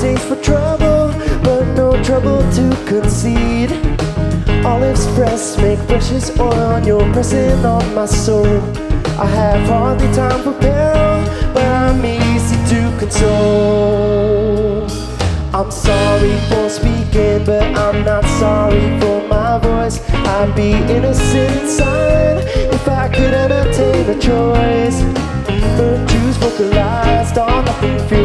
taste for trouble, but no trouble to concede. Olive's press make precious oil, you're pressing on my soul. I have hardly time for peril, but I'm easy to console. I'm sorry for speaking, but I'm not sorry for my voice. I'd be innocent inside if I could entertain a choice. Virtues vocalized are nothing few.